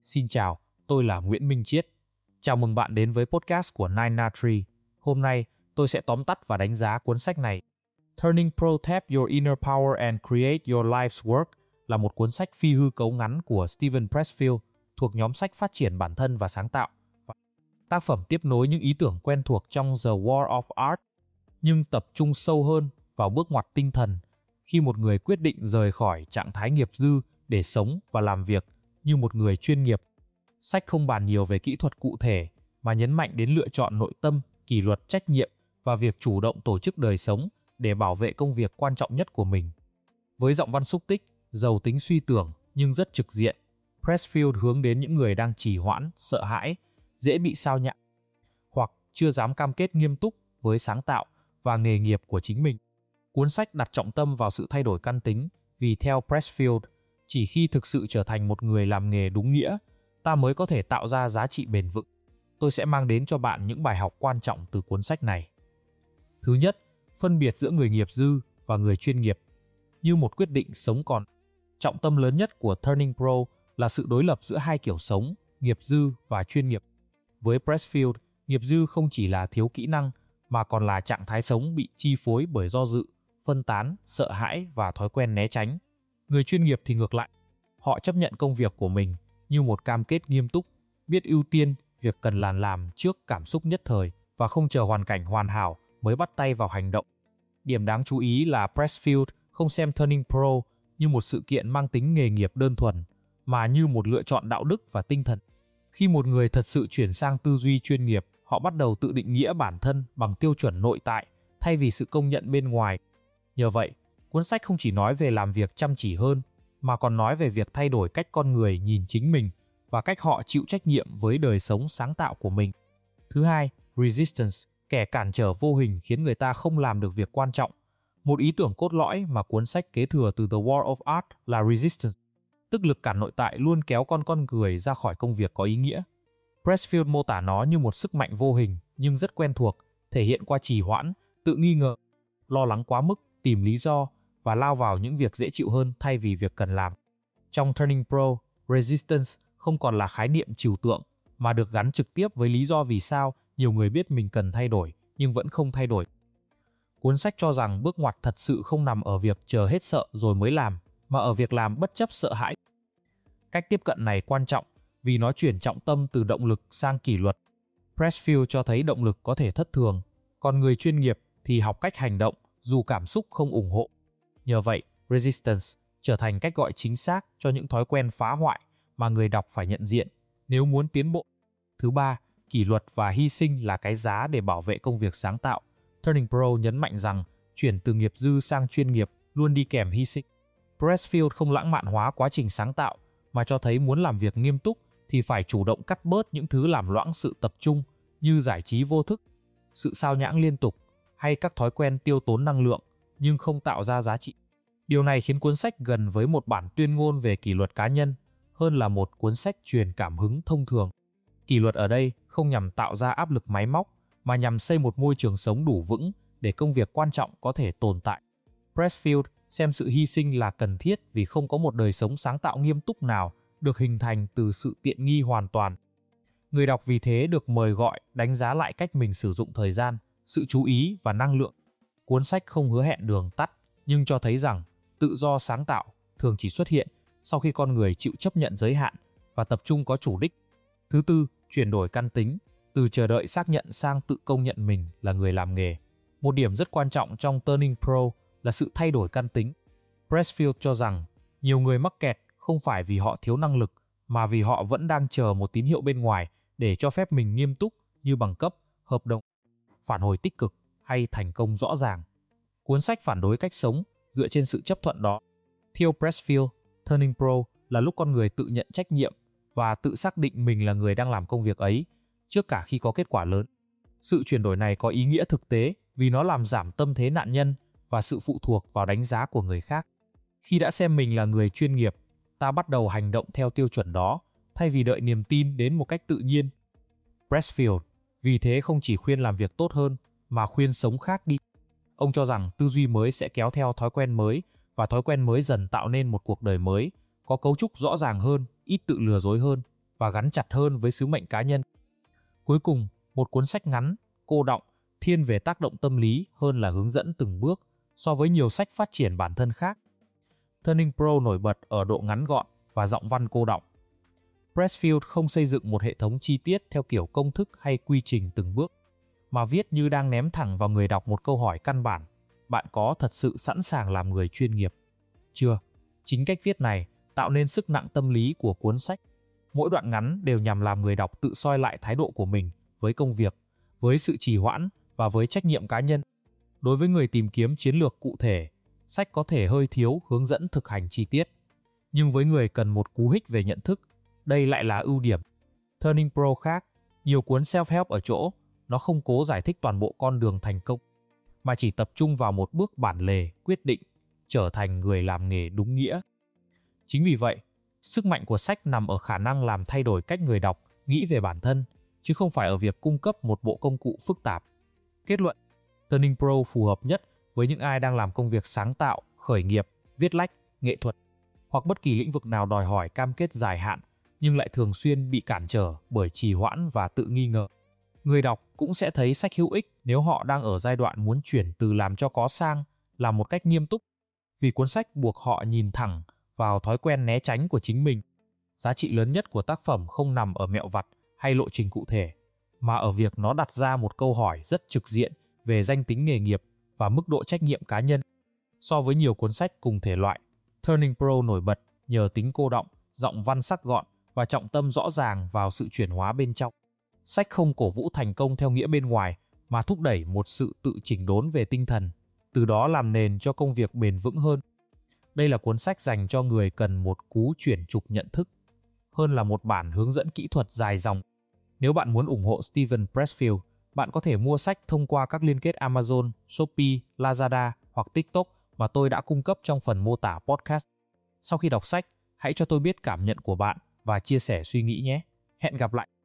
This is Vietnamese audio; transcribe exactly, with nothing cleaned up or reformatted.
Xin chào, tôi là Nguyễn Minh Chiết. Chào mừng bạn đến với podcast của Nine Na Tree. Hôm nay, tôi sẽ tóm tắt và đánh giá cuốn sách này. Turning Pro Tap Your Inner Power and Create Your Life's Work là một cuốn sách phi hư cấu ngắn của Steven Pressfield thuộc nhóm sách phát triển bản thân và sáng tạo. Tác phẩm tiếp nối những ý tưởng quen thuộc trong The War of Art, nhưng tập trung sâu hơn vào bước ngoặt tinh thần khi một người quyết định rời khỏi trạng thái nghiệp dư để sống và làm việc như một người chuyên nghiệp. Sách không bàn nhiều về kỹ thuật cụ thể mà nhấn mạnh đến lựa chọn nội tâm, kỷ luật, trách nhiệm và việc chủ động tổ chức đời sống để bảo vệ công việc quan trọng nhất của mình. Với giọng văn xúc tích, giàu tính suy tưởng nhưng rất trực diện, Pressfield hướng đến những người đang trì hoãn, sợ hãi, dễ bị sao nhãng hoặc chưa dám cam kết nghiêm túc với sáng tạo và nghề nghiệp của chính mình. Cuốn sách đặt trọng tâm vào sự thay đổi căn tính vì theo Pressfield, chỉ khi thực sự trở thành một người làm nghề đúng nghĩa, ta mới có thể tạo ra giá trị bền vững. Tôi sẽ mang đến cho bạn những bài học quan trọng từ cuốn sách này. Thứ nhất, phân biệt giữa người nghiệp dư và người chuyên nghiệp. Như một quyết định sống còn, trọng tâm lớn nhất của Turning Pro là sự đối lập giữa hai kiểu sống, nghiệp dư và chuyên nghiệp. Với Pressfield, nghiệp dư không chỉ là thiếu kỹ năng, mà còn là trạng thái sống bị chi phối bởi do dự, phân tán, sợ hãi và thói quen né tránh. Người chuyên nghiệp thì ngược lại. Họ chấp nhận công việc của mình như một cam kết nghiêm túc, biết ưu tiên việc cần làm làm trước cảm xúc nhất thời và không chờ hoàn cảnh hoàn hảo mới bắt tay vào hành động. Điểm đáng chú ý là Pressfield không xem Turning Pro như một sự kiện mang tính nghề nghiệp đơn thuần, mà như một lựa chọn đạo đức và tinh thần. Khi một người thật sự chuyển sang tư duy chuyên nghiệp, họ bắt đầu tự định nghĩa bản thân bằng tiêu chuẩn nội tại thay vì sự công nhận bên ngoài. Nhờ vậy, cuốn sách không chỉ nói về làm việc chăm chỉ hơn, mà còn nói về việc thay đổi cách con người nhìn chính mình và cách họ chịu trách nhiệm với đời sống sáng tạo của mình. Thứ hai, resistance, kẻ cản trở vô hình khiến người ta không làm được việc quan trọng. Một ý tưởng cốt lõi mà cuốn sách kế thừa từ The War of Art là resistance, tức lực cản nội tại luôn kéo con con người ra khỏi công việc có ý nghĩa. Pressfield mô tả nó như một sức mạnh vô hình nhưng rất quen thuộc, thể hiện qua trì hoãn, tự nghi ngờ, lo lắng quá mức, tìm lý do và lao vào những việc dễ chịu hơn thay vì việc cần làm. Trong Turning Pro, resistance không còn là khái niệm trừu tượng mà được gắn trực tiếp với lý do vì sao nhiều người biết mình cần thay đổi nhưng vẫn không thay đổi. Cuốn sách cho rằng bước ngoặt thật sự không nằm ở việc chờ hết sợ rồi mới làm, mà ở việc làm bất chấp sợ hãi. Cách tiếp cận này quan trọng vì nó chuyển trọng tâm từ động lực sang kỷ luật. Pressfield cho thấy động lực có thể thất thường, còn người chuyên nghiệp thì học cách hành động dù cảm xúc không ủng hộ. Nhờ vậy, resistance trở thành cách gọi chính xác cho những thói quen phá hoại mà người đọc phải nhận diện nếu muốn tiến bộ. Thứ ba, kỷ luật và hy sinh là cái giá để bảo vệ công việc sáng tạo. Turning Pro nhấn mạnh rằng chuyển từ nghiệp dư sang chuyên nghiệp luôn đi kèm hy sinh. Pressfield không lãng mạn hóa quá trình sáng tạo, mà cho thấy muốn làm việc nghiêm túc thì phải chủ động cắt bớt những thứ làm loãng sự tập trung như giải trí vô thức, sự sao nhãng liên tục hay các thói quen tiêu tốn năng lượng nhưng không tạo ra giá trị. Điều này khiến cuốn sách gần với một bản tuyên ngôn về kỷ luật cá nhân hơn là một cuốn sách truyền cảm hứng thông thường. Kỷ luật ở đây không nhằm tạo ra áp lực máy móc mà nhằm xây một môi trường sống đủ vững để công việc quan trọng có thể tồn tại. Pressfield xem sự hy sinh là cần thiết vì không có một đời sống sáng tạo nghiêm túc nào được hình thành từ sự tiện nghi hoàn toàn. Người đọc vì thế được mời gọi đánh giá lại cách mình sử dụng thời gian, sự chú ý và năng lượng. Cuốn sách không hứa hẹn đường tắt, nhưng cho thấy rằng tự do sáng tạo thường chỉ xuất hiện sau khi con người chịu chấp nhận giới hạn và tập trung có chủ đích. Thứ tư, chuyển đổi căn tính, từ chờ đợi xác nhận sang tự công nhận mình là người làm nghề. Một điểm rất quan trọng trong Turning Pro là sự thay đổi căn tính. Pressfield cho rằng nhiều người mắc kẹt không phải vì họ thiếu năng lực, mà vì họ vẫn đang chờ một tín hiệu bên ngoài để cho phép mình nghiêm túc như bằng cấp, hợp đồng, phản hồi tích cực hay thành công rõ ràng. Cuốn sách phản đối cách sống dựa trên sự chấp thuận đó. Theo Pressfield, Turning Pro là lúc con người tự nhận trách nhiệm và tự xác định mình là người đang làm công việc ấy trước cả khi có kết quả lớn. Sự chuyển đổi này có ý nghĩa thực tế vì nó làm giảm tâm thế nạn nhân và sự phụ thuộc vào đánh giá của người khác. Khi đã xem mình là người chuyên nghiệp, ta bắt đầu hành động theo tiêu chuẩn đó thay vì đợi niềm tin đến một cách tự nhiên. Pressfield vì thế không chỉ khuyên làm việc tốt hơn mà khuyên sống khác đi. Ông cho rằng tư duy mới sẽ kéo theo thói quen mới và thói quen mới dần tạo nên một cuộc đời mới, có cấu trúc rõ ràng hơn, ít tự lừa dối hơn. và gắn chặt hơn với sứ mệnh cá nhân. Cuối cùng, một cuốn sách ngắn, cô đọng, thiên về tác động tâm lý hơn là hướng dẫn từng bước so với nhiều sách phát triển bản thân khác. Turning Pro nổi bật ở độ ngắn gọn và giọng văn cô đọng. Pressfield không xây dựng một hệ thống chi tiết theo kiểu công thức hay quy trình từng bước, mà viết như đang ném thẳng vào người đọc một câu hỏi căn bản: bạn có thật sự sẵn sàng làm người chuyên nghiệp chưa? Chính cách viết này tạo nên sức nặng tâm lý của cuốn sách. Mỗi đoạn ngắn đều nhằm làm người đọc tự soi lại thái độ của mình với công việc, với sự trì hoãn và với trách nhiệm cá nhân. Đối với người tìm kiếm chiến lược cụ thể, sách có thể hơi thiếu hướng dẫn thực hành chi tiết. Nhưng với người cần một cú hích về nhận thức, đây lại là ưu điểm. Turning Pro khác, nhiều cuốn self-help ở chỗ, nó không cố giải thích toàn bộ con đường thành công, mà chỉ tập trung vào một bước bản lề, quyết định, trở thành người làm nghề đúng nghĩa. Chính vì vậy, sức mạnh của sách nằm ở khả năng làm thay đổi cách người đọc nghĩ về bản thân, chứ không phải ở việc cung cấp một bộ công cụ phức tạp. Kết luận, Turning Pro phù hợp nhất với những ai đang làm công việc sáng tạo, khởi nghiệp, viết lách, nghệ thuật, hoặc bất kỳ lĩnh vực nào đòi hỏi cam kết dài hạn, nhưng lại thường xuyên bị cản trở bởi trì hoãn và tự nghi ngờ. Người đọc cũng sẽ thấy sách hữu ích nếu họ đang ở giai đoạn muốn chuyển từ làm cho có sang làm một cách nghiêm túc, vì cuốn sách buộc họ nhìn thẳng vào thói quen né tránh của chính mình. Giá trị lớn nhất của tác phẩm không nằm ở mẹo vặt hay lộ trình cụ thể, mà ở việc nó đặt ra một câu hỏi rất trực diện về danh tính nghề nghiệp và mức độ trách nhiệm cá nhân. So với nhiều cuốn sách cùng thể loại, Turning Pro nổi bật nhờ tính cô đọng, giọng văn sắc gọn và trọng tâm rõ ràng vào sự chuyển hóa bên trong. Sách không cổ vũ thành công theo nghĩa bên ngoài, mà thúc đẩy một sự tự chỉnh đốn về tinh thần, từ đó làm nền cho công việc bền vững hơn. Đây là cuốn sách dành cho người cần một cú chuyển trục nhận thức, hơn là một bản hướng dẫn kỹ thuật dài dòng. Nếu bạn muốn ủng hộ Steven Pressfield, bạn có thể mua sách thông qua các liên kết Amazon, Shopee, Lazada hoặc TikTok mà tôi đã cung cấp trong phần mô tả podcast. Sau khi đọc sách, hãy cho tôi biết cảm nhận của bạn và chia sẻ suy nghĩ nhé. Hẹn gặp lại!